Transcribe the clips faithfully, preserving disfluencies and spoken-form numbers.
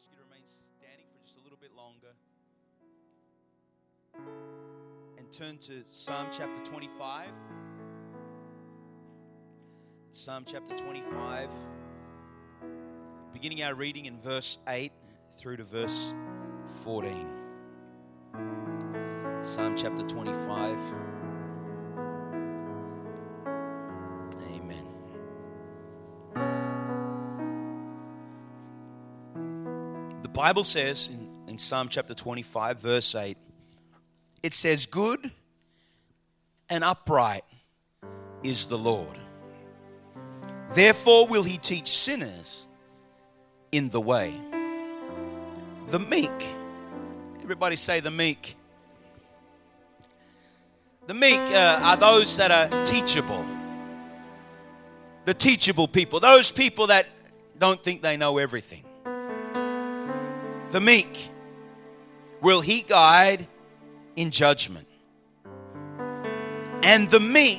ask you to remain standing for just a little bit longer and turn to Psalm chapter twenty-five. Psalm chapter twenty-five, beginning our reading in verse eight through to verse fourteen. Psalm chapter twenty-five. Amen. The Bible says in, in Psalm chapter twenty-five, verse eight, it says, "Good and upright is the Lord. Therefore will he teach sinners in the way." The meek. Everybody say the meek. The meek uh, are those that are teachable. The teachable people. Those people that don't think they know everything. The meek will he guide in judgment. And the meek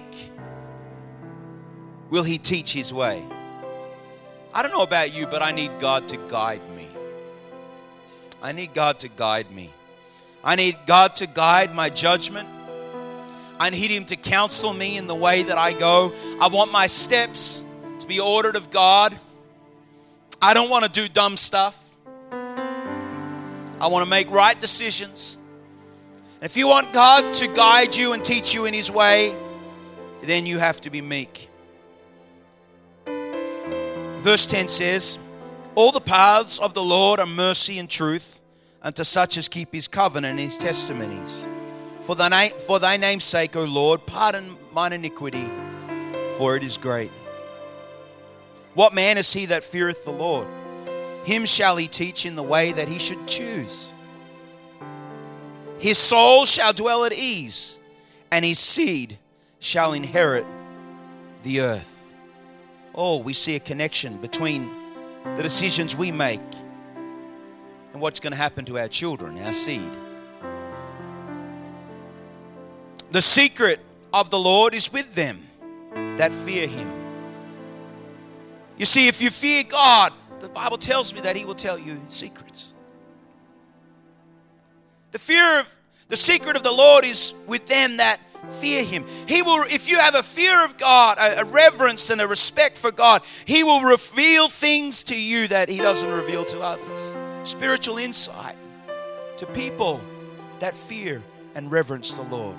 will he teach his way. I don't know about you, but I need God to guide me. I need God to guide me. I need God to guide my judgment. I need him to counsel me in the way that I go. I want my steps to be ordered of God. I don't want to do dumb stuff. I want to make right decisions. And if you want God to guide you and teach you in his way, then you have to be meek. Verse ten says, "All the paths of the Lord are mercy and truth unto such as keep his covenant and his testimonies. For thy, name, for thy name's sake, O Lord, pardon mine iniquity, for it is great. What man is he that feareth the Lord? Him shall he teach in the way that he should choose. His soul shall dwell at ease, and his seed shall inherit the earth." Oh, we see a connection between the decisions we make and what's going to happen to our children, our seed. The secret of the Lord is with them that fear him. You see, if you fear God, the Bible tells me that he will tell you secrets. The fear of the secret of the Lord is with them that fear him. He will, if you have a fear of God, a, a reverence and a respect for God, he will reveal things to you that he doesn't reveal to others. Spiritual insight to people that fear and reverence the Lord.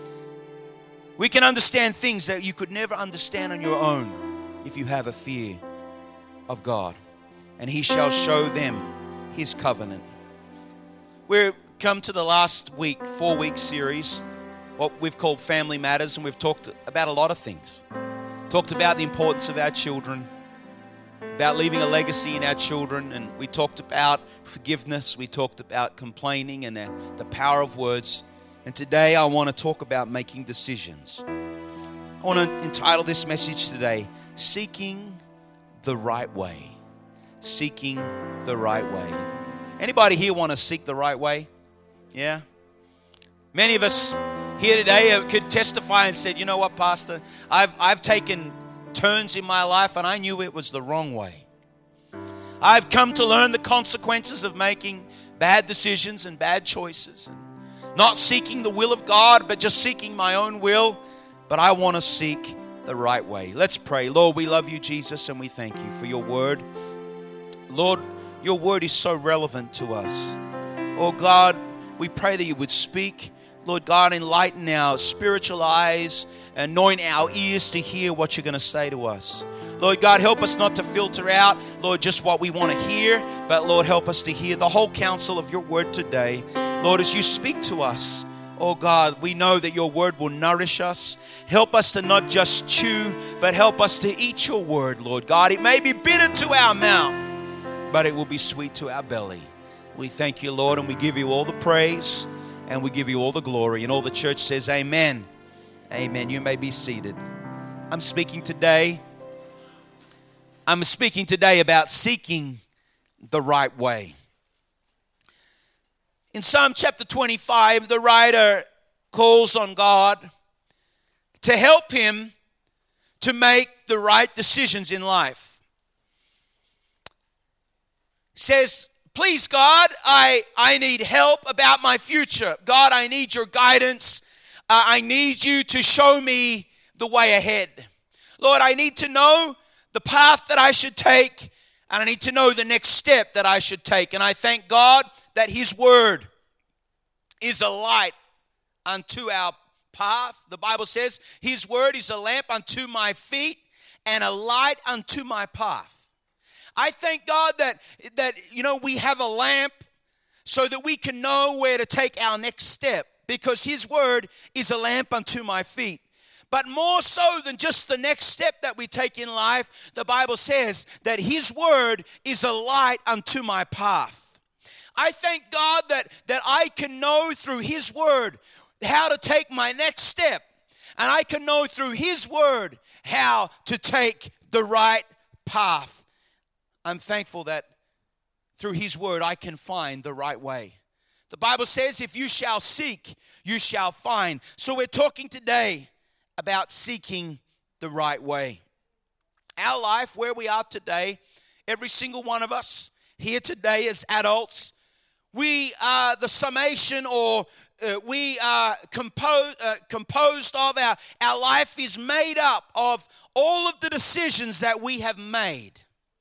We can understand things that you could never understand on your own if you have a fear of God. And he shall show them his covenant. We've come to the last week, four-week series, what we've called Family Matters, and we've talked about a lot of things. Talked about the importance of our children, about leaving a legacy in our children, and we talked about forgiveness, we talked about complaining and the power of words. And today I want to talk about making decisions. I want to entitle this message today, Seeking the Right Way. Seeking the right way. Anybody here want to seek the right way? Yeah? Many of us here today could testify and said, you know what, Pastor, I've I've taken turns in my life and I knew it was the wrong way. I've come to learn the consequences of making bad decisions and bad choices. Not seeking the will of God, but just seeking my own will. But I want to seek the right way. Let's pray. Lord, we love you, Jesus, and we thank you for your word. Lord, your word is so relevant to us. Oh God, we pray that you would speak. Lord God, enlighten our spiritual eyes, anoint our ears to hear what you're going to say to us. Lord God, help us not to filter out, Lord, just what we want to hear, but Lord, help us to hear the whole counsel of your word today. Lord, as you speak to us, oh God, we know that your word will nourish us. Help us to not just chew, but help us to eat your word, Lord God. It may be bitter to our mouth, but it will be sweet to our belly. We thank you, Lord, and we give you all the praise, and we give you all the glory. And all the church says, amen. Amen. You may be seated. I'm speaking today. I'm speaking today about seeking the right way. In Psalm chapter twenty-five, the writer calls on God to help him to make the right decisions in life. Says, Please, God, I, I need help about my future. God, I need your guidance. Uh, I need you to show me the way ahead. Lord, I need to know the path that I should take, and I need to know the next step that I should take. And I thank God that his word is a light unto our path. The Bible says his word is a lamp unto my feet and a light unto my path. I thank God that, that, you know, we have a lamp so that we can know where to take our next step, because his word is a lamp unto my feet. But more so than just the next step that we take in life, the Bible says that his word is a light unto my path. I thank God that, that I can know through his word how to take my next step. And I can know through his word how to take the right path. I'm thankful that through his word I can find the right way. The Bible says if you shall seek, you shall find. So we're talking today about seeking the right way. Our life, where we are today, every single one of us here today as adults, we are the summation or uh, we are composed, uh, composed of our, our life is made up of all of the decisions that we have made.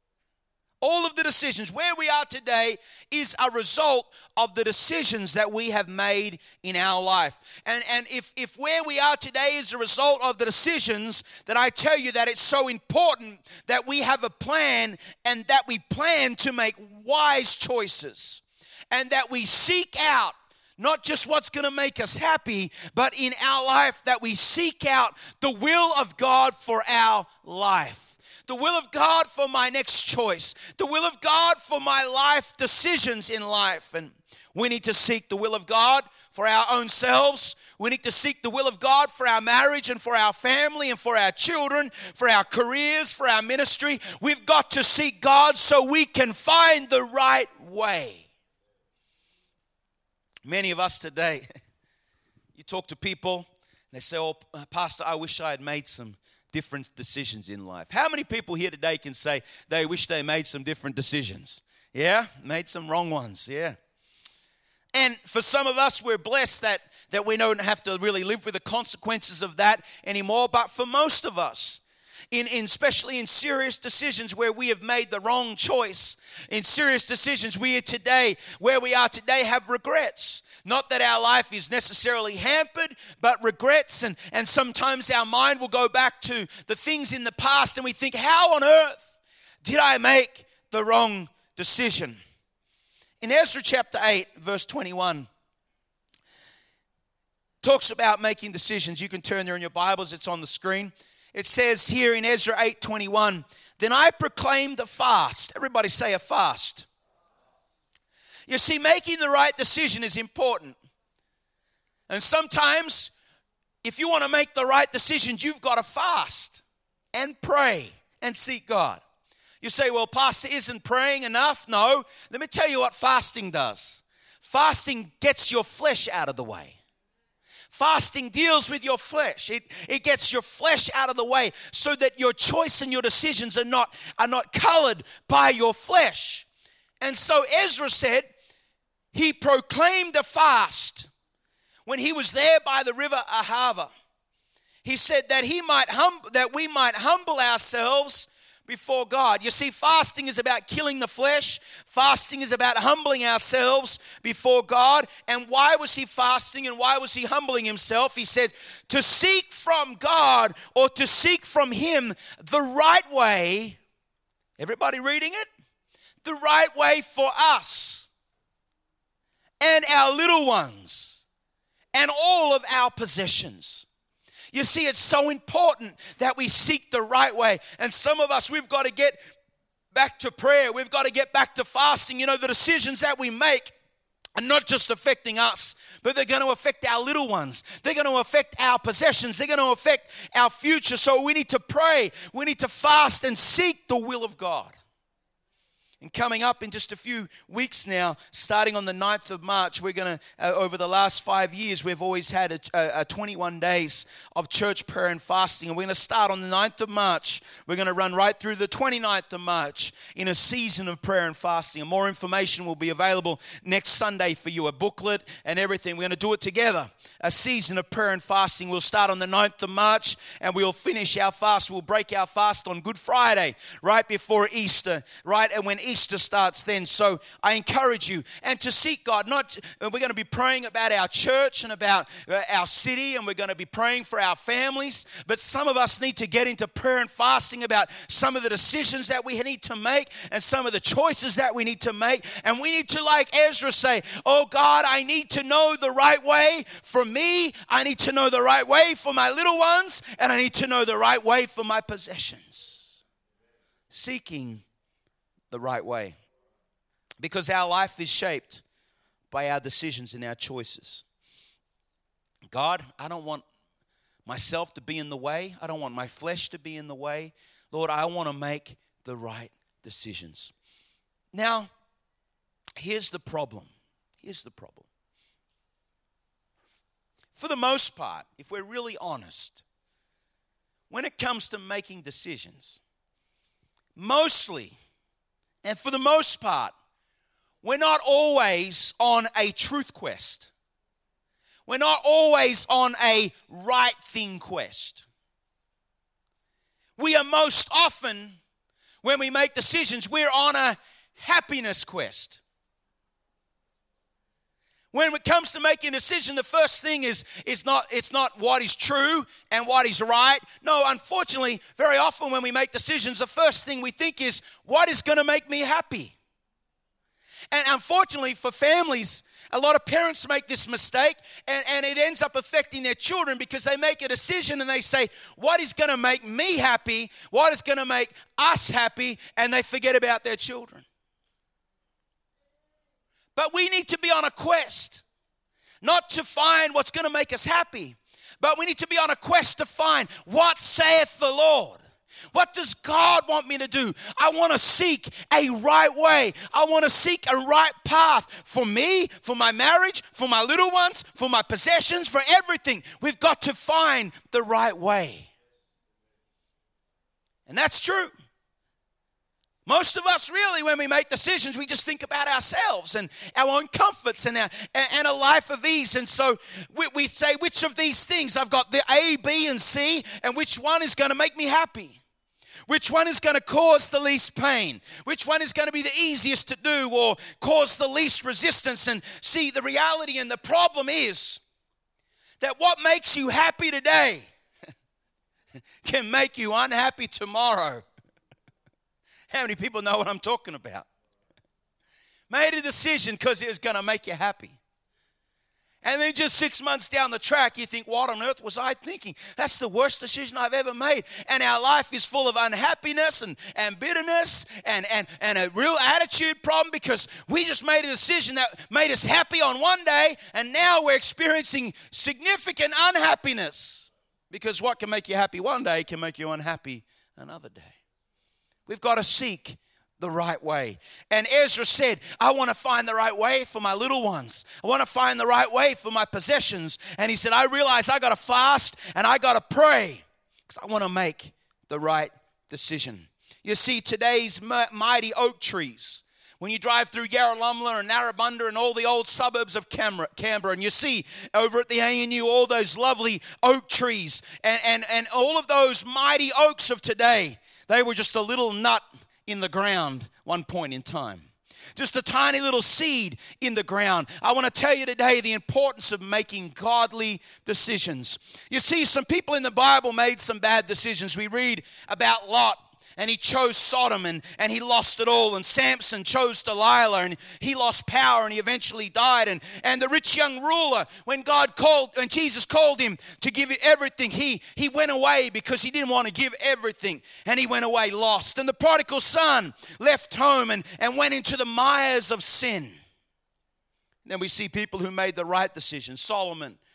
All of the decisions, where we are today is a result of the decisions that we have made in our life. And, and if, if where we are today is a result of the decisions, then I tell you that it's so important that we have a plan and that we plan to make wise choices. And that we seek out not just what's going to make us happy, but in our life that we seek out the will of God for our life. The will of God for my next choice. The will of God for my life decisions in life. And we need to seek the will of God for our own selves. We need to seek the will of God for our marriage and for our family and for our children, for our careers, for our ministry. We've got to seek God so we can find the right way. Many of us today, you talk to people, they say, oh, Pastor, I wish I had made some different decisions in life. How many people here today can say they wish they made some different decisions? Yeah, made some wrong ones, yeah. And for some of us, we're blessed that, that we don't have to really live with the consequences of that anymore. But for most of us, in, in especially in serious decisions where we have made the wrong choice, in serious decisions we are today, where we are today, have regrets. Not that our life is necessarily hampered, but regrets. And, and sometimes our mind will go back to the things in the past and we think, how on earth did I make the wrong decision? In Ezra chapter eight, verse twenty-one, talks about making decisions. You can turn there in your Bibles. It's on the screen. It says here in Ezra eight twenty-one, then I proclaimed a fast. Everybody say a fast. You see, making the right decision is important. And sometimes, if you want to make the right decisions, you've got to fast and pray and seek God. You say, well, Pastor, isn't praying enough? No. Let me tell you what fasting does. Fasting gets your flesh out of the way. Fasting deals with your flesh. It, it gets your flesh out of the way so that your choice and your decisions are not, are not colored by your flesh. And so Ezra said, he proclaimed a fast when he was there by the river Ahava. He said that he might hum- that we might humble ourselves before God. You see, fasting is about killing the flesh. Fasting is about humbling ourselves before God. And why was he fasting and why was he humbling himself? He said, to seek from God or to seek from him the right way. Everybody reading it? The right way for us and our little ones and all of our possessions. You see, it's so important that we seek the right way. And some of us, we've got to get back to prayer. We've got to get back to fasting. You know, the decisions that we make are not just affecting us, but they're going to affect our little ones. They're going to affect our possessions. They're going to affect our future. So we need to pray. We need to fast and seek the will of God. And coming up in just a few weeks now, starting on the ninth of March, we're going to, uh, over the last five years, we've always had a, a, a twenty-one days of church prayer and fasting. And we're going to start on the ninth of March. We're going to run right through the twenty-ninth of March in a season of prayer and fasting. And more information will be available next Sunday for you, a booklet and everything. We're going to do it together, a season of prayer and fasting. We'll start on the ninth of March and we'll finish our fast. We'll break our fast on Good Friday, right before Easter, right? And when Easter Easter starts then. So I encourage you and to seek God. Not we're going to be praying about our church and about uh, our city, and we're going to be praying for our families, but some of us need to get into prayer and fasting about some of the decisions that we need to make and some of the choices that we need to make. And we need to, like Ezra, say, oh God, I need to know the right way for me. I need to know the right way for my little ones, and I need to know the right way for my possessions. Seeking the right way. Because our life is shaped by our decisions and our choices. God, I don't want myself to be in the way. I don't want my flesh to be in the way. Lord, I want to make the right decisions. Now, here's the problem. Here's the problem. For the most part, if we're really honest, when it comes to making decisions, mostly, and for the most part, we're not always on a truth quest. We're not always on a right thing quest. We are most often, when we make decisions, we're on a happiness quest. When it comes to making a decision, the first thing is, is not, it's not what is true and what is right. No, unfortunately, very often when we make decisions, the first thing we think is, what is going to make me happy? And unfortunately for families, a lot of parents make this mistake, and, and it ends up affecting their children because they make a decision and they say, what is going to make me happy? What is going to make us happy? And they forget about their children. But we need to be on a quest, not to find what's going to make us happy, but we need to be on a quest to find what saith the Lord. What does God want me to do? I want to seek a right way. I want to seek a right path for me, for my marriage, for my little ones, for my possessions, for everything. We've got to find the right way. And that's true. Most of us really, when we make decisions, we just think about ourselves and our own comforts and, our, and a life of ease. And so we, we say, which of these things? I've got the A, B, and C, and which one is going to make me happy? Which one is going to cause the least pain? Which one is going to be the easiest to do or cause the least resistance? And see, the reality and the problem is that what makes you happy today can make you unhappy tomorrow. How many people know what I'm talking about? Made a decision because it was going to make you happy. And then just six months down the track, you think, what on earth was I thinking? That's the worst decision I've ever made. And our life is full of unhappiness and, and bitterness and, and, and a real attitude problem because we just made a decision that made us happy on one day, and now we're experiencing significant unhappiness. Because what can make you happy one day can make you unhappy another day. We've got to seek the right way. And Ezra said, I want to find the right way for my little ones. I want to find the right way for my possessions. And he said, I realize I got to fast and I got to pray because I want to make the right decision. You see, today's mighty oak trees, when you drive through Yarralumla and Narrabundah and all the old suburbs of Canberra, and you see over at the A N U all those lovely oak trees and, and, and all of those mighty oaks of today, they were just a little nut in the ground one point in time. Just a tiny little seed in the ground. I want to tell you today the importance of making godly decisions. You see, some people in the Bible made some bad decisions. We read about Lot. And he chose Sodom and, and he lost it all. And Samson chose Delilah and he lost power and he eventually died. And, and the rich young ruler, when God called, when Jesus called him to give it everything, he, he went away because he didn't want to give everything. And he went away lost. And the prodigal son left home and, and went into the mires of sin. And then we see people who made the right decision. Solomon,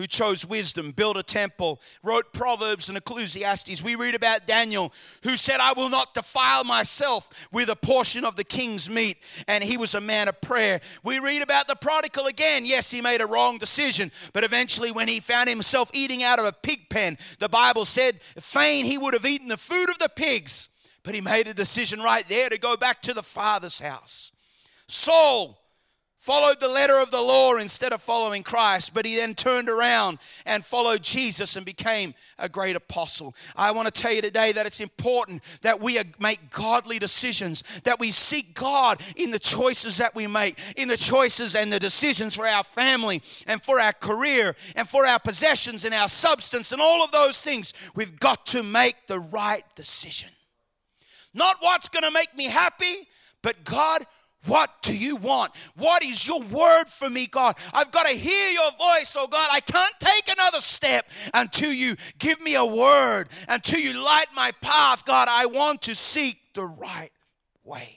who chose wisdom, built a temple, wrote Proverbs and Ecclesiastes. We read about Daniel, who said, I will not defile myself with a portion of the king's meat. And he was a man of prayer. We read about the prodigal again. Yes, he made a wrong decision, but eventually when he found himself eating out of a pig pen, the Bible said, fain he would have eaten the food of the pigs. But he made a decision right there to go back to the Father's house. Saul followed the letter of the law instead of following Christ, but he then turned around and followed Jesus and became a great apostle. I want to tell you today that it's important that we make godly decisions, that we seek God in the choices that we make, in the choices and the decisions for our family and for our career and for our possessions and our substance and all of those things. We've got to make the right decision. Not what's going to make me happy, but God, what do you want? What is your word for me, God? I've got to hear your voice, oh God. I can't take another step until you give me a word, until you light my path. God, I want to seek the right way.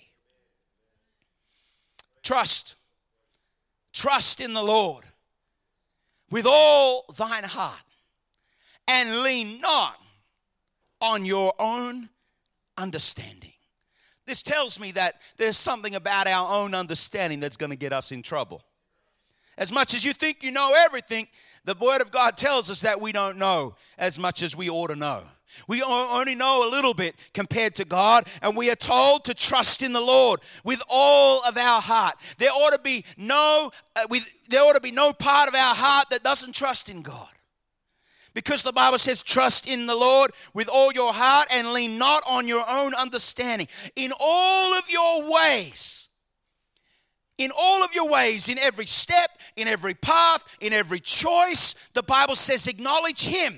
Trust. Trust in the Lord with all thine heart, and lean not on your own understanding. This tells me that there's something about our own understanding that's going to get us in trouble. As much as you think you know everything, the Word of God tells us that we don't know as much as we ought to know. We only know a little bit compared to God, and we are told to trust in the Lord with all of our heart. There ought to be no, uh, with, there ought to be no part of our heart that doesn't trust in God. Because the Bible says, trust in the Lord with all your heart and lean not on your own understanding. In all of your ways, in all of your ways, in every step, in every path, in every choice, the Bible says acknowledge Him.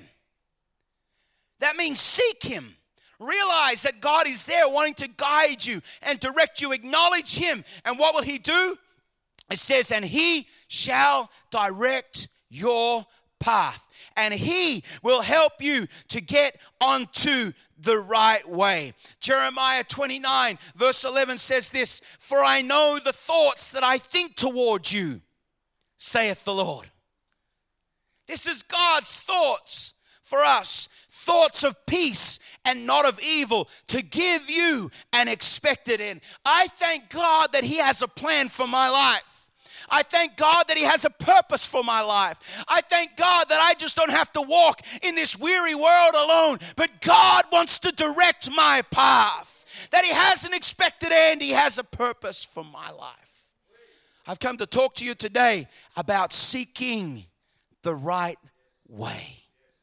That means seek Him. Realize that God is there wanting to guide you and direct you. Acknowledge Him. And what will He do? It says, and He shall direct your path. And He will help you to get onto the right way. Jeremiah twenty-nine verse eleven says this, for I know the thoughts that I think toward you, saith the Lord. This is God's thoughts for us. Thoughts of peace and not of evil, to give you an expected end. I thank God that He has a plan for my life. I thank God that He has a purpose for my life. I thank God that I just don't have to walk in this weary world alone, but God wants to direct my path. That He has an expected end. He has a purpose for my life. I've come to talk to you today about seeking the right way.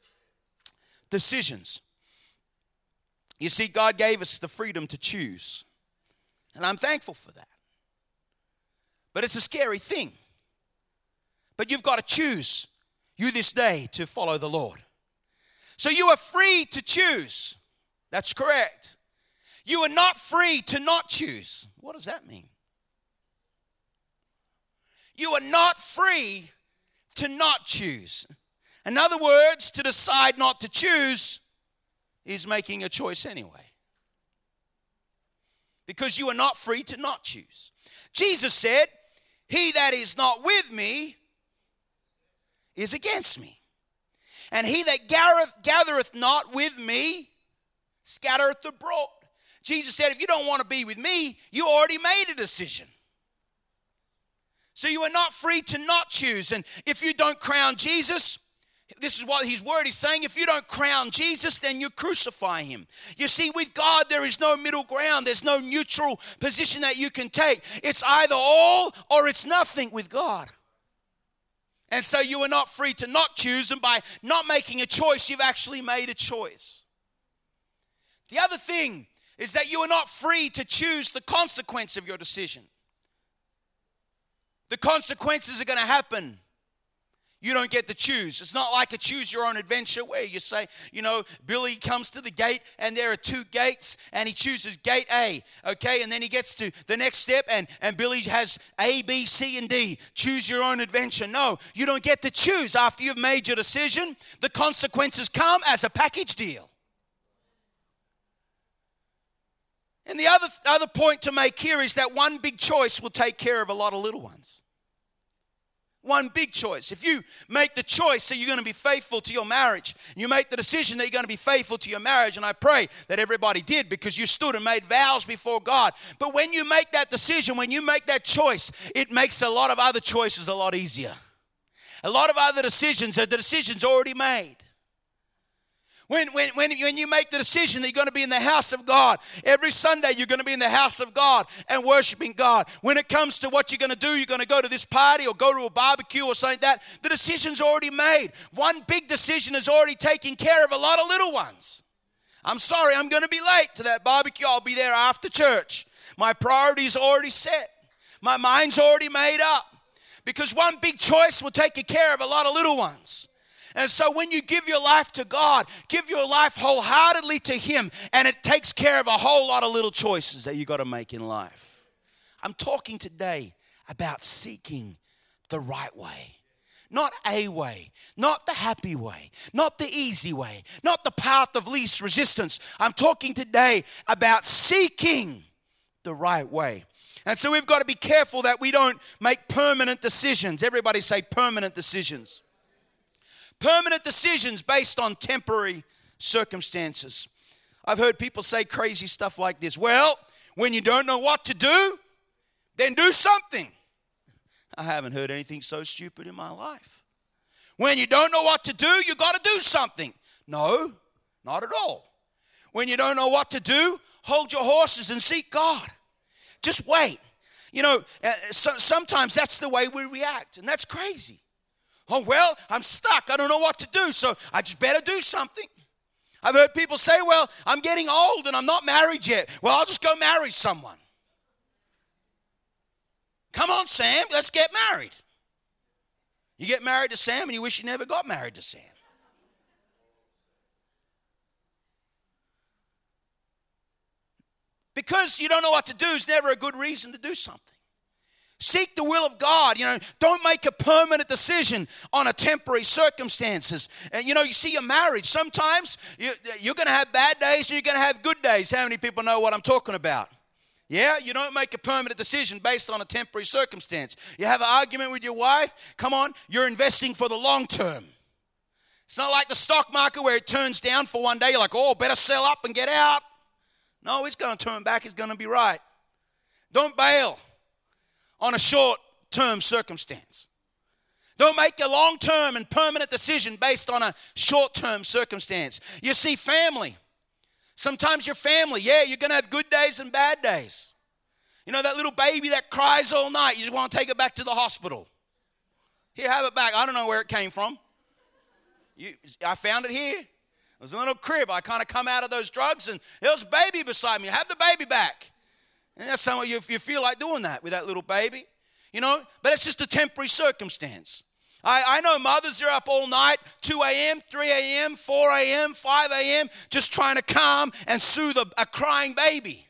Decisions. You see, God gave us the freedom to choose, and I'm thankful for that. But it's a scary thing. But you've got to choose, you this day, to follow the Lord. So you are free to choose. That's correct. You are not free to not choose. What does that mean? You are not free to not choose. In other words, to decide not to choose is making a choice anyway. Because you are not free to not choose. Jesus said, he that is not with me is against me. And he that gathereth, gathereth not with me scattereth abroad. Jesus said, if you don't want to be with me, you already made a decision. So you are not free to not choose. And if you don't crown Jesus, this is what His word is saying. If you don't crown Jesus, then you crucify Him. You see, with God, there is no middle ground. There's no neutral position that you can take. It's either all or it's nothing with God. And so you are not free to not choose. And by not making a choice, you've actually made a choice. The other thing is that you are not free to choose the consequence of your decision. The consequences are going to happen. You don't get to choose. It's not like a choose your own adventure where you say, you know, Billy comes to the gate and there are two gates and he chooses gate A, okay? And then he gets to the next step and, and Billy has A, B, C, and D. Choose your own adventure. No, you don't get to choose. After you've made your decision, the consequences come as a package deal. And the other, other point to make here is that one big choice will take care of a lot of little ones. One big choice. If you make the choice that you're going to be faithful to your marriage, you make the decision that you're going to be faithful to your marriage, and I pray that everybody did because you stood and made vows before God. But when you make that decision, when you make that choice, it makes a lot of other choices a lot easier. A lot of other decisions are the decisions already made. When, when, when, when you make the decision that you're going to be in the house of God, every Sunday you're going to be in the house of God and worshiping God. When it comes to what you're going to do, you're going to go to this party or go to a barbecue or something like that, the decision's already made. One big decision is already taking care of a lot of little ones. I'm sorry, I'm going to be late to that barbecue. I'll be there after church. My priorities are already set. My mind's already made up. Because one big choice will take care of a lot of little ones. And so when you give your life to God, give your life wholeheartedly to Him, and it takes care of a whole lot of little choices that you got to make in life. I'm talking today about seeking the right way. Not a way, not the happy way, not the easy way, not the path of least resistance. I'm talking today about seeking the right way. And so we've got to be careful that we don't make permanent decisions. Everybody say permanent decisions. Permanent decisions based on temporary circumstances. I've heard people say crazy stuff like this. Well, when you don't know what to do, then do something. I haven't heard anything so stupid in my life. When you don't know what to do, you got to do something. No, not at all. When you don't know what to do, hold your horses and seek God. Just wait. You know, uh, so, sometimes that's the way we react, and that's crazy. Oh, well, I'm stuck. I don't know what to do, so I just better do something. I've heard people say, well, I'm getting old and I'm not married yet. Well, I'll just go marry someone. Come on, Sam, let's get married. You get married to Sam and you wish you never got married to Sam. Because you don't know what to do is never a good reason to do something. Seek the will of God. You know, don't make a permanent decision on a temporary circumstances. And you know, you see your marriage. Sometimes you, you're going to have bad days and you're going to have good days. How many people know what I'm talking about? Yeah, you don't make a permanent decision based on a temporary circumstance. You have an argument with your wife. Come on, you're investing for the long term. It's not like the stock market where it turns down for one day. You're like, oh, better sell up and get out. No, it's going to turn back. It's going to be right. Don't bail on a short-term circumstance. Don't make a long-term and permanent decision based on a short-term circumstance. You see, family. Sometimes your family, yeah, you're going to have good days and bad days. You know, that little baby that cries all night, you just want to take it back to the hospital. Here, have it back. I don't know where it came from. You, I found it here. It was a little crib. I kind of come out of those drugs, and there was a baby beside me. Have the baby back. And that's some of you, if you feel like doing that with that little baby, you know, but it's just a temporary circumstance. I, I know mothers are up all night, two a.m., three a.m., four a.m., five a.m., just trying to calm and soothe a, a crying baby.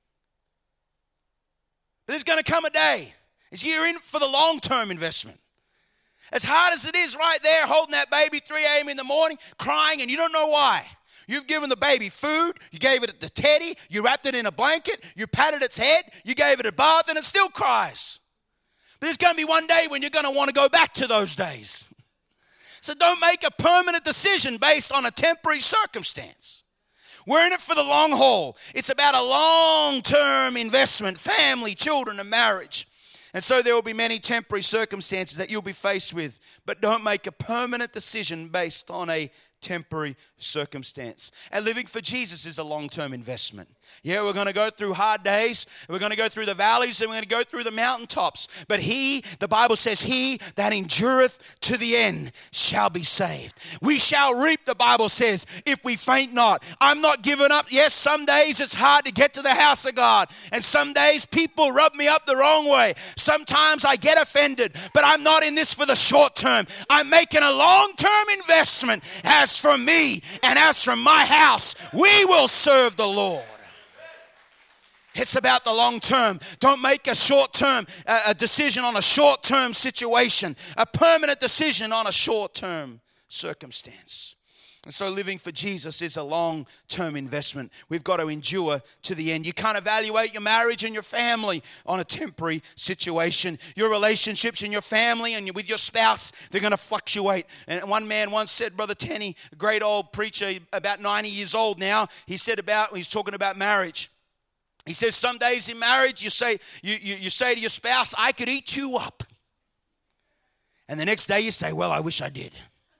But there's going to come a day. You're in for the long-term investment. As hard as it is right there, holding that baby three a.m. in the morning, crying, and you don't know why. You've given the baby food, you gave it the teddy, you wrapped it in a blanket, you patted its head, you gave it a bath, and it still cries. But there's going to be one day when you're going to want to go back to those days. So don't make a permanent decision based on a temporary circumstance. We're in it for the long haul. It's about a long-term investment, family, children, and marriage. And so there will be many temporary circumstances that you'll be faced with, but don't make a permanent decision based on a temporary circumstance. And living for Jesus is a long-term investment. Yeah, we're going to go through hard days. We're going to go through the valleys, and we're going to go through the mountaintops. But he, the Bible says, he that endureth to the end shall be saved. We shall reap, the Bible says, if we faint not. I'm not giving up. Yes, some days it's hard to get to the house of God. And some days people rub me up the wrong way. Sometimes I get offended. But I'm not in this for the short term. I'm making a long-term investment. As for me and as for my house, we will serve the Lord. It's about the long term. Don't make a short term, uh, a decision on a short term situation, a permanent decision on a short term circumstance. And so living for Jesus is a long-term investment. We've got to endure to the end. You can't evaluate your marriage and your family on a temporary situation. Your relationships in your family and with your spouse, they're going to fluctuate. And one man once said, Brother Tenney, a great old preacher, about ninety years old now, he said about, he's talking about marriage. He says, some days in marriage, you say, you, you, you say to your spouse, I could eat you up. And the next day you say, well, I wish I did.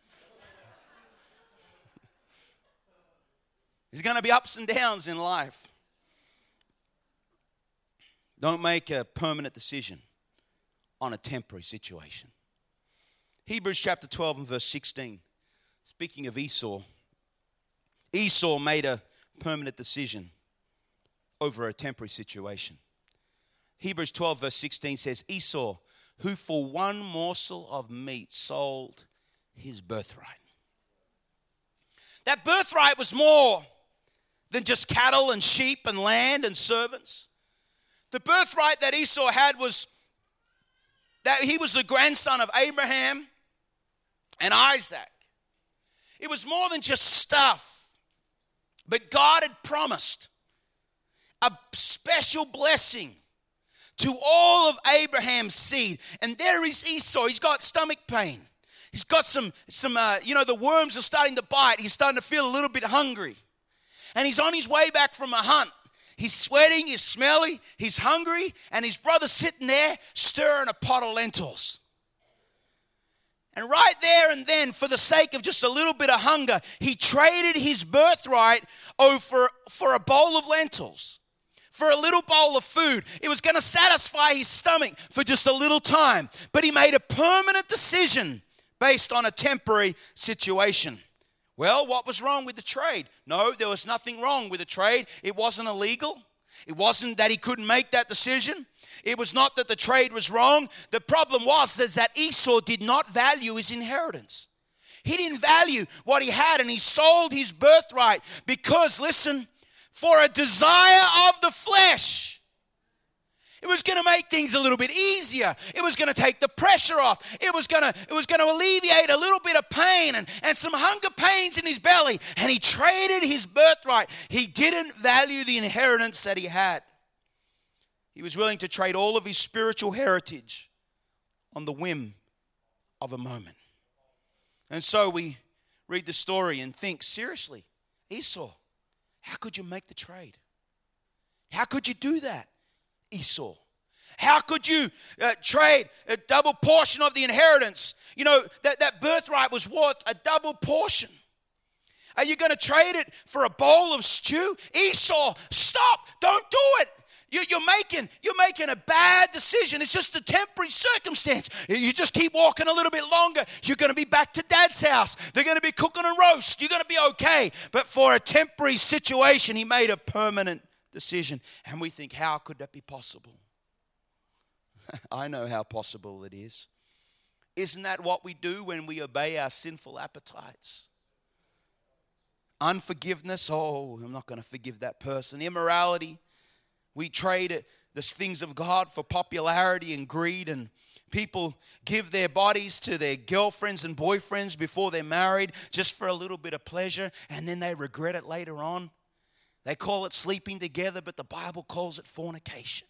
There's going to be ups and downs in life. Don't make a permanent decision on a temporary situation. Hebrews chapter twelve and verse sixteen. Speaking of Esau, Esau made a permanent decision over a temporary situation. Hebrews twelve verse sixteen says, Esau, who for one morsel of meat sold his birthright. That birthright was more than just cattle and sheep and land and servants. The birthright that Esau had was that he was the grandson of Abraham and Isaac. It was more than just stuff, but God had promised a special blessing to all of Abraham's seed. And there is Esau. He's got stomach pain. He's got some, some uh, you know, the worms are starting to bite. He's starting to feel a little bit hungry. And he's on his way back from a hunt. He's sweating, he's smelly, he's hungry, and his brother's sitting there stirring a pot of lentils. And right there and then, for the sake of just a little bit of hunger, he traded his birthright over for a bowl of lentils, for a little bowl of food. It was going to satisfy his stomach for just a little time. But he made a permanent decision based on a temporary situation. Well, what was wrong with the trade? No, there was nothing wrong with the trade. It wasn't illegal. It wasn't that he couldn't make that decision. It was not that the trade was wrong. The problem was is that Esau did not value his inheritance. He didn't value what he had, and he sold his birthright because, listen, for a desire of the flesh. It was going to make things a little bit easier. It was going to take the pressure off. It was going to, it was going to alleviate a little bit of pain and, and some hunger pains in his belly. And he traded his birthright. He didn't value the inheritance that he had. He was willing to trade all of his spiritual heritage on the whim of a moment. And so we read the story and think, seriously, Esau, how could you make the trade? How could you do that? Esau. How could you uh, trade a double portion of the inheritance? You know, that, that birthright was worth a double portion. Are you going to trade it for a bowl of stew? Esau, stop. Don't do it. You, you're making, you're making a bad decision. It's just a temporary circumstance. You just keep walking a little bit longer. You're going to be back to Dad's house. They're going to be cooking a roast. You're going to be okay. But for a temporary situation, he made a permanent decision. And we think, how could that be possible? I know how possible it is. Isn't that what we do when we obey our sinful appetites? Unforgiveness, oh, I'm not going to forgive that person. Immorality, we trade it, the things of God for popularity and greed, and people give their bodies to their girlfriends and boyfriends before they're married just for a little bit of pleasure, and then they regret it later on. They call it sleeping together, but the Bible calls it fornication.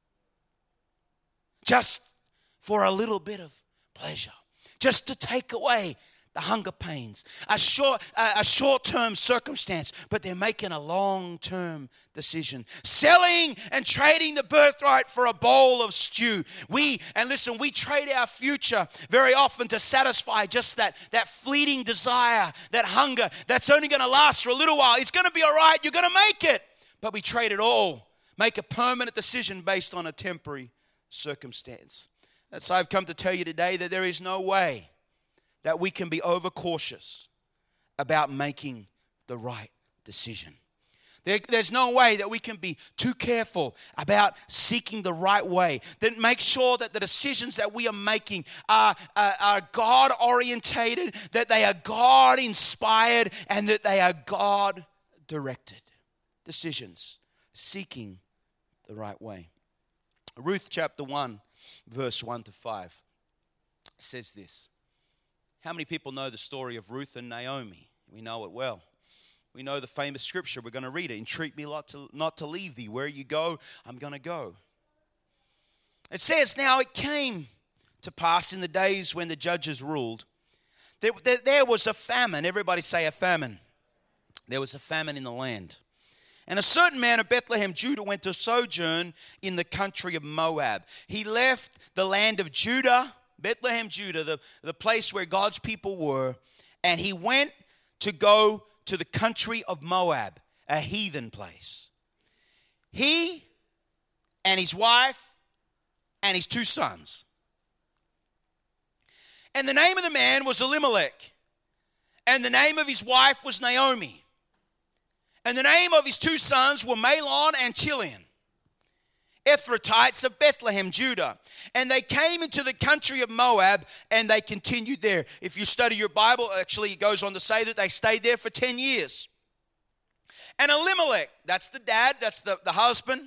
Just for a little bit of pleasure. Just to take away the hunger pains. A short, a short-term circumstance, but they're making a long-term decision. Selling and trading the birthright for a bowl of stew. We, and listen, we trade our future very often to satisfy just that, that fleeting desire, that hunger that's only going to last for a little while. It's going to be all right. You're going to make it. But we trade it all. Make a permanent decision based on a temporary circumstance. And so I've come to tell you today that there is no way that we can be overcautious about making the right decision. There, there's no way that we can be too careful about seeking the right way. Then make sure that the decisions that we are making are, are, are God-orientated, that they are God-inspired, and that they are God-directed decisions, seeking the right way. Ruth chapter one, verse one to five says this. How many people know the story of Ruth and Naomi? We know it well. We know the famous scripture. We're going to read it. Entreat me not to, not to leave thee. Where you go, I'm going to go. It says, now it came to pass in the days when the judges ruled, there, there, there was a famine. Everybody say a famine. There was a famine in the land. And a certain man of Bethlehem, Judah, went to sojourn in the country of Moab. He left the land of Judah, Bethlehem, Judah, the, the place where God's people were, and he went to go to the country of Moab, a heathen place. He and his wife and his two sons. And the name of the man was Elimelech, and the name of his wife was Naomi. And the name of his two sons were Mahlon and Chilion, Ephrathites of Bethlehem, Judah. And they came into the country of Moab, and they continued there. If you study your Bible, actually it goes on to say that they stayed there for ten years. And Elimelech, that's the dad, that's the, the husband,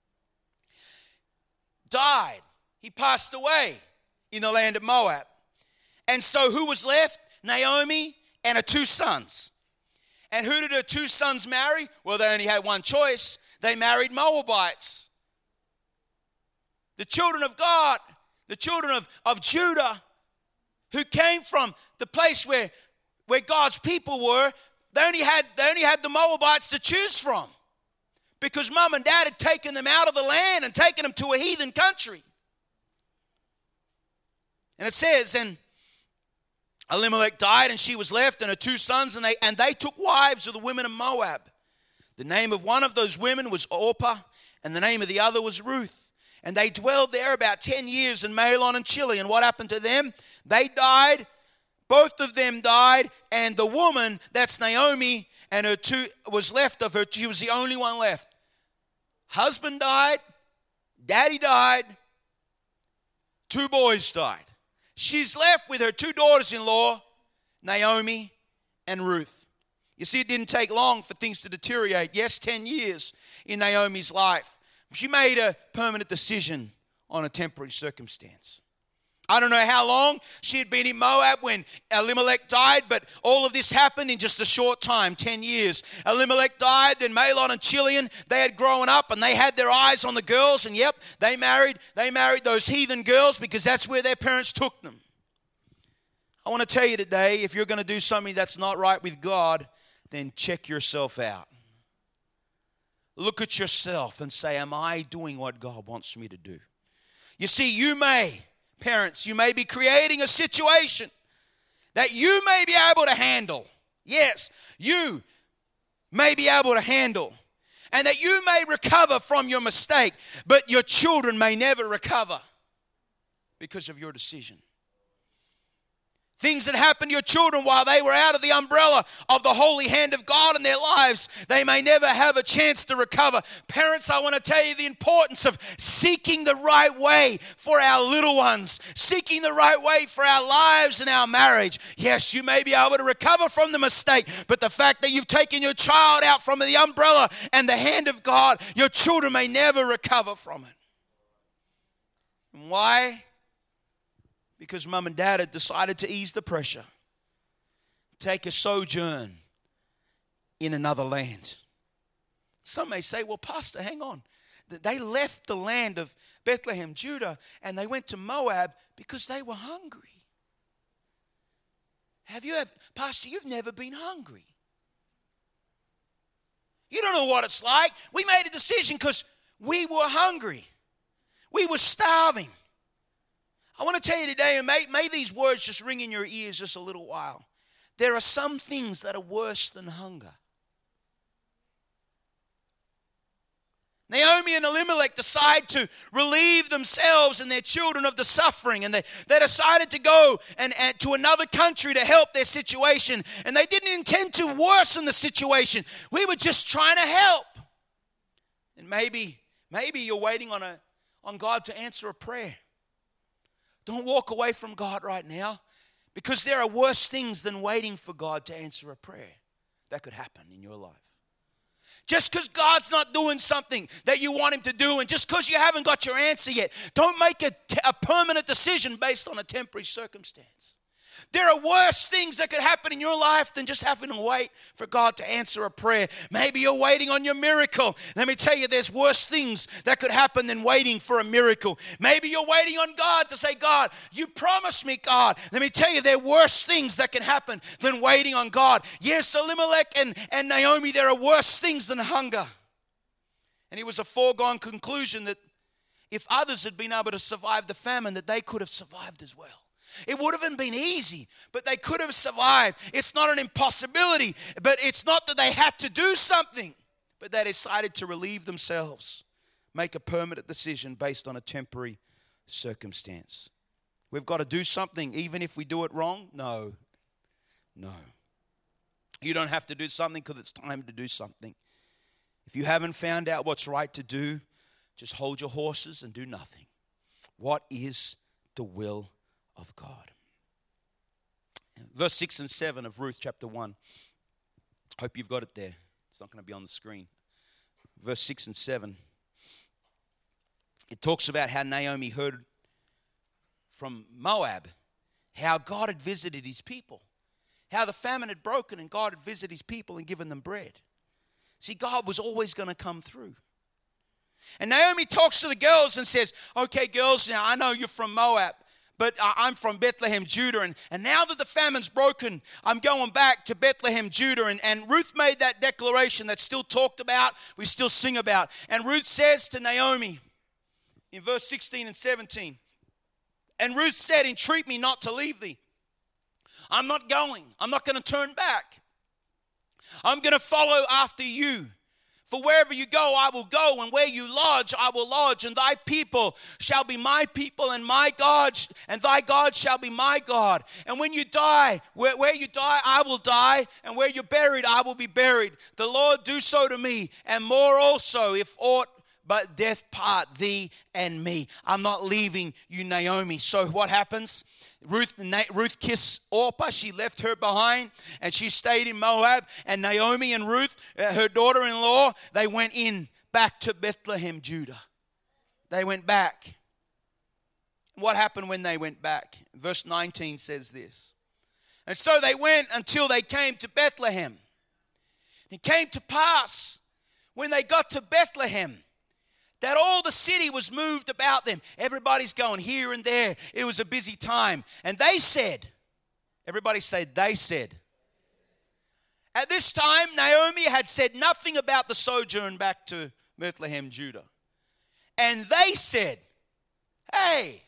died. He passed away in the land of Moab. And so who was left? Naomi and her two sons. And who did her two sons marry? Well, they only had one choice. They married Moabites. The children of God, the children of, of Judah, who came from the place where, where God's people were, they only had, they only had the Moabites to choose from. Because mom and dad had taken them out of the land and taken them to a heathen country. And it says, and Elimelech died, and she was left, and her two sons, and they and they took wives of the women of Moab. The name of one of those women was Orpah, and the name of the other was Ruth. And they dwelled there about ten years in Mahlon and Chilion. And what happened to them? They died. Both of them died, and the woman, that's Naomi, and her two was left of her. She was the only one left. Husband died. Daddy died. Two boys died. She's left with her two daughters-in-law, Naomi and Ruth. You see, it didn't take long for things to deteriorate. Yes, ten years in Naomi's life. She made a permanent decision on a temporary circumstance. I don't know how long she had been in Moab when Elimelech died, but all of this happened in just a short time, ten years. Elimelech died, then Mahlon and Chilion, they had grown up and they had their eyes on the girls, and yep, they married, they married those heathen girls because that's where their parents took them. I want to tell you today, if you're going to do something that's not right with God, then check yourself out. Look at yourself and say, am I doing what God wants me to do? You see, you may... Parents, you may be creating a situation that you may be able to handle. Yes, you may be able to handle. And that you may recover from your mistake, but your children may never recover because of your decision. Things that happened to your children while they were out of the umbrella of the holy hand of God in their lives, they may never have a chance to recover. Parents, I want to tell you the importance of seeking the right way for our little ones, seeking the right way for our lives and our marriage. Yes, you may be able to recover from the mistake, but the fact that you've taken your child out from the umbrella and the hand of God, your children may never recover from it. And why? Because mum and dad had decided to ease the pressure, take a sojourn in another land. Some may say, well, Pastor, hang on. They left the land of Bethlehem, Judah, and they went to Moab because they were hungry. Have you ever, Pastor, you've never been hungry. You don't know what it's like. We made a decision because we were hungry. We were starving. I want to tell you today, and may, may these words just ring in your ears just a little while. There are some things that are worse than hunger. Naomi and Elimelech decide to relieve themselves and their children of the suffering. And they, they decided to go and, and to another country to help their situation. And they didn't intend to worsen the situation. We were just trying to help. And maybe, maybe you're waiting on, a, on God to answer a prayer. Don't walk away from God right now, because there are worse things than waiting for God to answer a prayer that could happen in your life. Just because God's not doing something that you want him to do, and just because you haven't got your answer yet, don't make a, a permanent decision based on a temporary circumstance. There are worse things that could happen in your life than just having to wait for God to answer a prayer. Maybe you're waiting on your miracle. Let me tell you, there's worse things that could happen than waiting for a miracle. Maybe you're waiting on God to say, God, you promised me, God. Let me tell you, there are worse things that can happen than waiting on God. Yes, Elimelech and, and Naomi, there are worse things than hunger. And it was a foregone conclusion that if others had been able to survive the famine, that they could have survived as well. It would have been easy, but they could have survived. It's not an impossibility, but it's not that they had to do something, but they decided to relieve themselves, make a permanent decision based on a temporary circumstance. We've got to do something even if we do it wrong? No, no. You don't have to do something because it's time to do something. If you haven't found out what's right to do, just hold your horses and do nothing. What is the will of God? Verse six and seven of Ruth chapter one. Hope you've got it there. It's not going to be on the screen. Verse six and seven. It talks about how Naomi heard from Moab how God had visited his people. How the famine had broken and God had visited his people and given them bread. See, God was always going to come through. And Naomi talks to the girls and says, okay, girls, now I know you're from Moab, but I'm from Bethlehem, Judah. And, and now that the famine's broken, I'm going back to Bethlehem, Judah. And, and Ruth made that declaration that's still talked about, we still sing about. And Ruth says to Naomi in verse sixteen and seventeen, and Ruth said, entreat me not to leave thee. I'm not going. I'm not going to turn back. I'm going to follow after you. For wherever you go, I will go, and where you lodge, I will lodge, and thy people shall be my people, and my God, and thy God shall be my God. And when you die, where, where you die, I will die, and where you're buried, I will be buried. The Lord do so to me, and more also, if aught but death part thee and me. I'm not leaving you, Naomi. So what happens? Ruth, Ruth kissed Orpah. She left her behind and she stayed in Moab. And Naomi and Ruth, her daughter-in-law, they went in back to Bethlehem, Judah. They went back. What happened when they went back? Verse nineteen says this. And so they went until they came to Bethlehem. It came to pass when they got to Bethlehem that all the city was moved about them. Everybody's going here and there. It was a busy time. And they said, everybody say, they said. At this time, Naomi had said nothing about the sojourn back to Bethlehem, Judah. And they said, hey,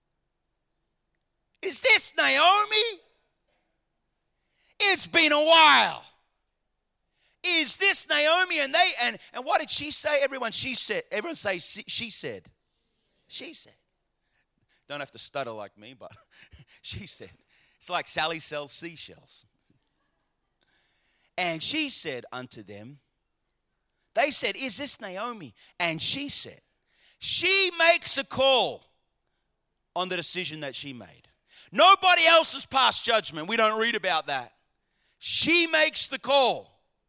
is this Naomi? It's been a while. Is this Naomi? And they and, and what did she say? Everyone she said. Everyone say she said. She said. Don't have to stutter like me, but she said. It's like Sally sells seashells. And she said unto them, they said, is this Naomi? And she said, she makes a call on the decision that she made. Nobody else has passed judgment. We don't read about that. She makes the call.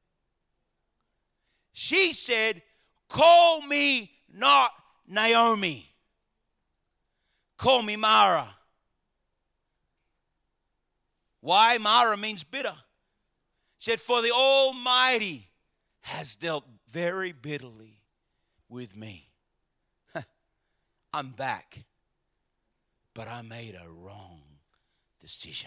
She said, call me not Naomi. Call me Mara. Why? Mara means bitter. She said, for the Almighty has dealt very bitterly with me. I'm back, but I made a wrong decision.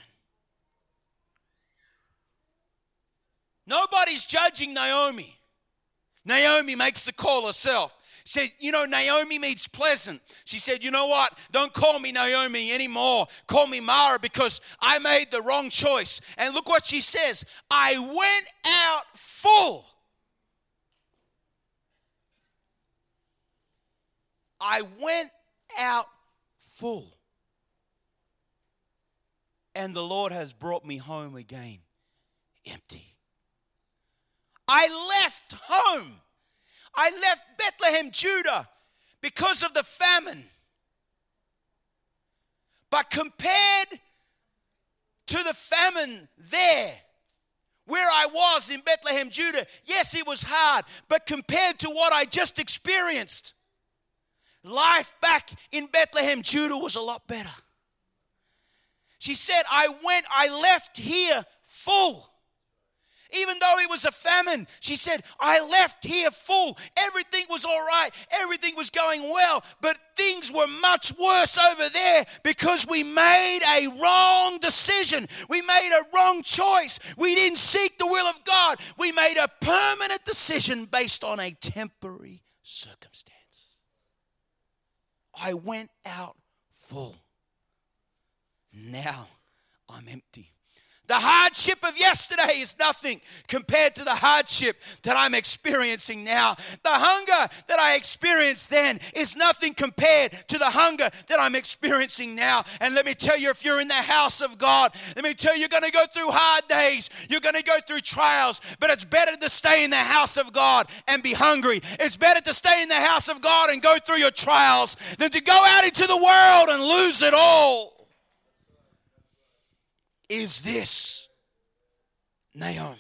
Nobody's judging Naomi. Naomi makes the call herself. She said, you know, Naomi means pleasant. She said, you know what? Don't call me Naomi anymore. Call me Mara because I made the wrong choice. And look what she says. I went out full. I went out full. And the Lord has brought me home again empty. I left home. I left Bethlehem, Judah, because of the famine. But compared to the famine there, where I was in Bethlehem, Judah, yes, it was hard. But compared to what I just experienced, life back in Bethlehem, Judah was a lot better. She said, I went, I left here full. Even though it was a famine, she said, I left here full. Everything was all right. Everything was going well. But things were much worse over there because we made a wrong decision. We made a wrong choice. We didn't seek the will of God. We made a permanent decision based on a temporary circumstance. I went out full. Now I'm empty. The hardship of yesterday is nothing compared to the hardship that I'm experiencing now. The hunger that I experienced then is nothing compared to the hunger that I'm experiencing now. And let me tell you, if you're in the house of God, let me tell you, you're going to go through hard days. You're going to go through trials. But it's better to stay in the house of God and be hungry. It's better to stay in the house of God and go through your trials than to go out into the world and lose it all. Is this Naomi?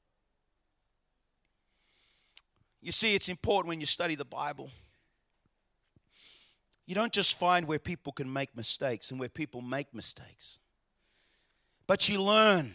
You see, it's important when you study the Bible. You don't just find where people can make mistakes and where people make mistakes, but you learn.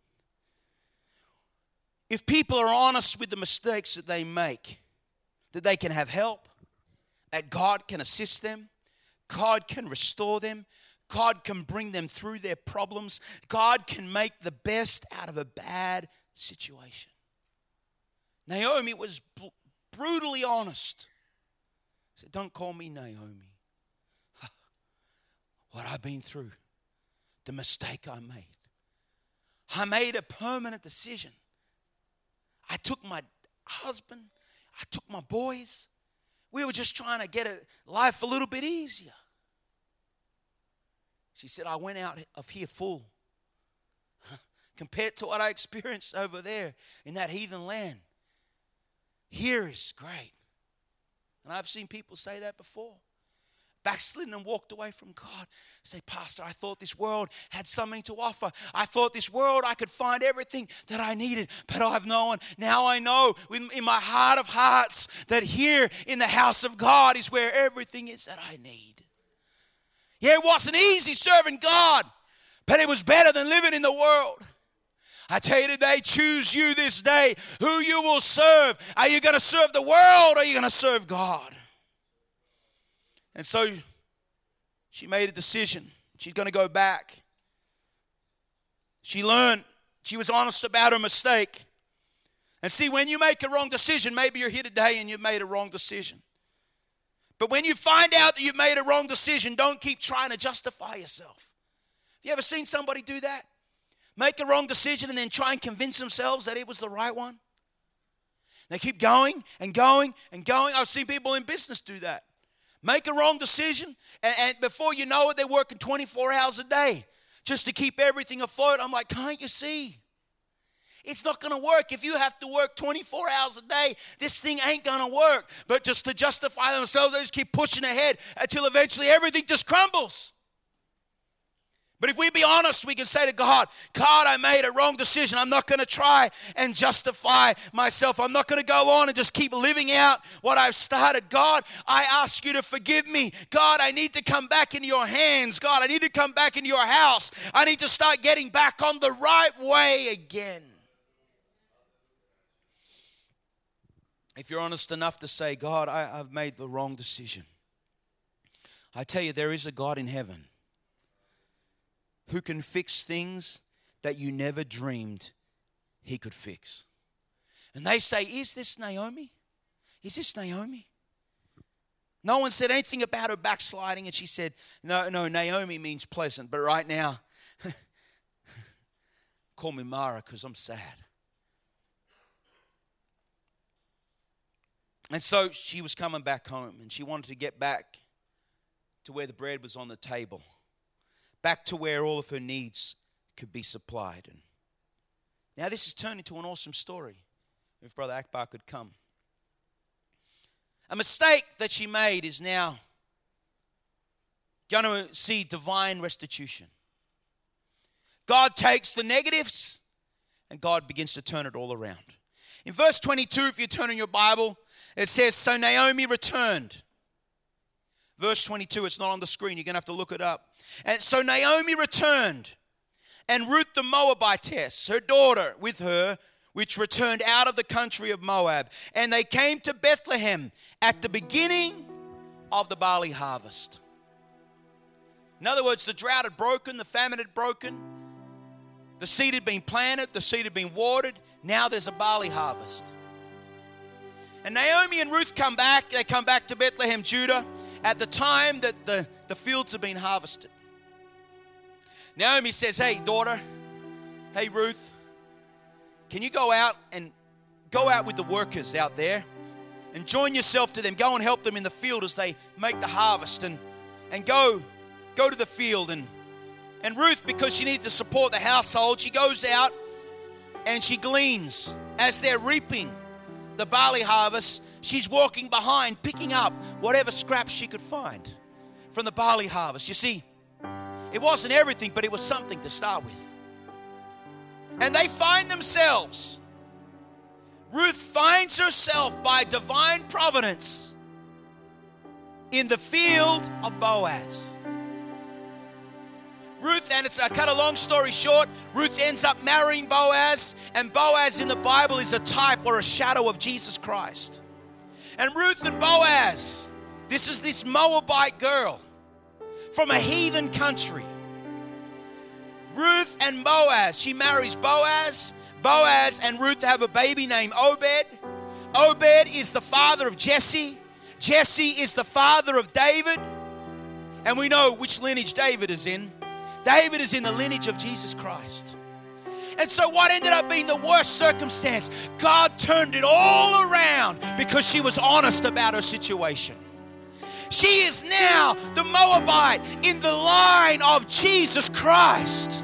If people are honest with the mistakes that they make, that they can have help, that God can assist them, God can restore them, God can bring them through their problems. God can make the best out of a bad situation. Naomi was br- brutally honest. She said, don't call me Naomi. What I've been through, the mistake I made. I made a permanent decision. I took my husband, I took my boys. We were just trying to get a life a little bit easier. She said, I went out of here full. Compared to what I experienced over there in that heathen land. Here is great. And I've seen people say that before. Backslidden and walked away from God. Say, Pastor, I thought this world had something to offer. I thought this world I could find everything that I needed. But I've known, now I know in my heart of hearts that here in the house of God is where everything is that I need. Yeah, it wasn't easy serving God, but it was better than living in the world. I tell you today, choose you this day who you will serve. Are you going to serve the world or are you going to serve God? And so she made a decision. She's going to go back. She learned. She was honest about her mistake. And see, when you make a wrong decision, maybe you're here today and you've made a wrong decision. But when you find out that you've made a wrong decision, don't keep trying to justify yourself. Have you ever seen somebody do that? Make a wrong decision and then try and convince themselves that it was the right one? They keep going and going and going. I've seen people in business do that. Make a wrong decision, and, and before you know it, they're working twenty-four hours a day just to keep everything afloat. I'm like, can't you see? It's not going to work. If you have to work twenty-four hours a day, this thing ain't going to work. But just to justify themselves, they just keep pushing ahead until eventually everything just crumbles. But if we be honest, we can say to God, God, I made a wrong decision. I'm not going to try and justify myself. I'm not going to go on and just keep living out what I've started. God, I ask you to forgive me. God, I need to come back into your hands. God, I need to come back into your house. I need to start getting back on the right way again. If you're honest enough to say, God, I, I've made the wrong decision. I tell you, there is a God in heaven who can fix things that you never dreamed he could fix. And they say, is this Naomi? Is this Naomi? No one said anything about her backsliding, and she said, no, no, Naomi means pleasant, but right now, call me Mara because I'm sad. And so she was coming back home, and she wanted to get back to where the bread was on the table, back to where all of her needs could be supplied. And now this has turned into an awesome story. If Brother Akbar could come. A mistake that she made is now going to see divine restitution. God takes the negatives and God begins to turn it all around. In verse twenty-two, if you turn in your Bible, it says, so Naomi returned. Verse twenty-two, it's not on the screen. You're going to have to look it up. And so Naomi returned, and Ruth the Moabitess, her daughter, with her, which returned out of the country of Moab. And they came to Bethlehem at the beginning of the barley harvest. In other words, the drought had broken, the famine had broken. The seed had been planted, the seed had been watered. Now there's a barley harvest. And Naomi and Ruth come back. They come back to Bethlehem, Judah, at the time that the, the fields have been harvested. Naomi says, hey, daughter, hey, Ruth, can you go out and go out with the workers out there and join yourself to them? Go and help them in the field as they make the harvest, and, and go, go to the field. And, and Ruth, because she needs to support the household, she goes out and she gleans. As they're reaping the barley harvest, she's walking behind, picking up whatever scraps she could find from the barley harvest. You see, it wasn't everything, but it was something to start with. And they find themselves, Ruth finds herself by divine providence in the field of Boaz. Ruth, and it's, I cut a long story short, Ruth ends up marrying Boaz, and Boaz in the Bible is a type or a shadow of Jesus Christ. And Ruth and Boaz, this is this Moabite girl from a heathen country. Ruth and Boaz, she marries Boaz. Boaz and Ruth have a baby named Obed. Obed is the father of Jesse. Jesse is the father of David. And we know which lineage David is in. David is in the lineage of Jesus Christ. And so what ended up being the worst circumstance, God turned it all around because she was honest about her situation. She is now the Moabite in the line of Jesus Christ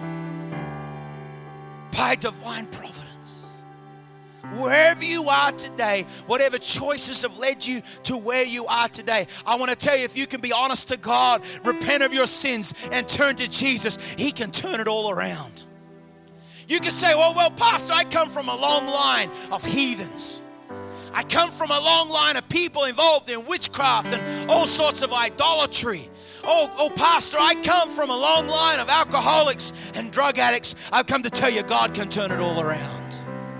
by divine providence. Wherever you are today, whatever choices have led you to where you are today, I want to tell you, if you can be honest to God, repent of your sins, and turn to Jesus, He can turn it all around. You can say, well, well, Pastor, I come from a long line of heathens. I come from a long line of people involved in witchcraft and all sorts of idolatry. Oh, oh, Pastor, I come from a long line of alcoholics and drug addicts. I've come to tell you, God can turn it all around.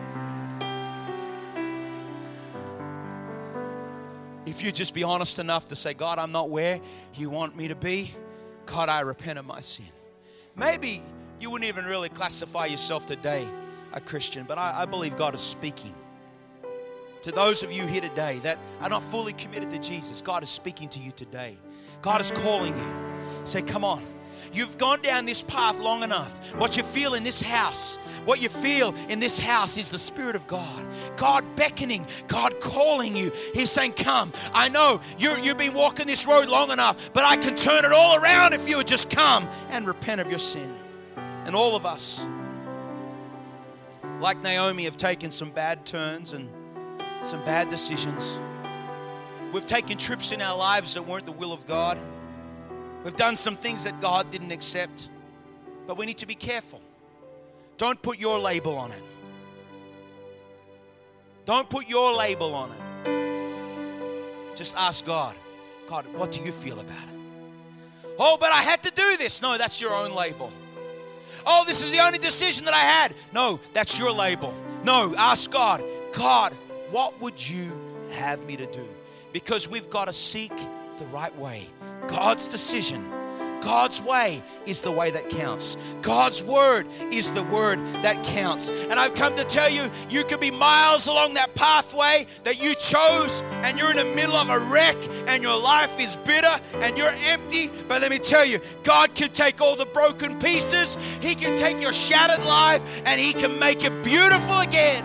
If you just be honest enough to say, God, I'm not where you want me to be. God, I repent of my sin. Maybe you wouldn't even really classify yourself today a Christian, but I, I believe God is speaking. To those of you here today that are not fully committed to Jesus, God is speaking to you today. God is calling you. Say, come on. You've gone down this path long enough. What you feel in this house, what you feel in this house is the Spirit of God. God beckoning, God calling you. He's saying, come. I know you're, you've been walking this road long enough, but I can turn it all around if you would just come and repent of your sin. And all of us, like Naomi, have taken some bad turns and some bad decisions. We've taken trips in our lives that weren't the will of God. We've done some things that God didn't accept. But we need to be careful. Don't put your label on it. Don't put your label on it. Just ask God, God, what do you feel about it? Oh, but I had to do this. No, that's your own label. Oh, this is the only decision that I had. No, that's your label. No, ask God, God, what would you have me to do? Because we've got to seek the right way. God's decision, God's way is the way that counts. God's word is the word that counts. And I've come to tell you, you could be miles along that pathway that you chose, and you're in the middle of a wreck, and your life is bitter, and you're empty. But let me tell you, God can take all the broken pieces. He can take your shattered life, and He can make it beautiful again.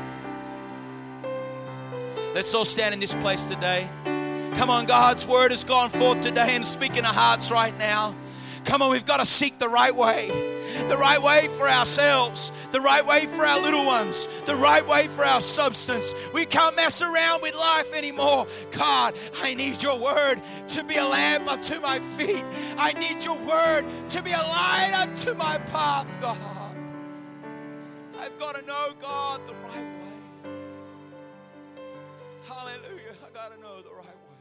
Let's all stand in this place today. Come on, God's word has gone forth today and speaking to hearts right now. Come on, we've got to seek the right way. The right way for ourselves. The right way for our little ones. The right way for our substance. We can't mess around with life anymore. God, I need your word to be a lamp unto my feet. I need your word to be a light unto my path, God. I've got to know, God, the right way. Hallelujah. I got to know the right way.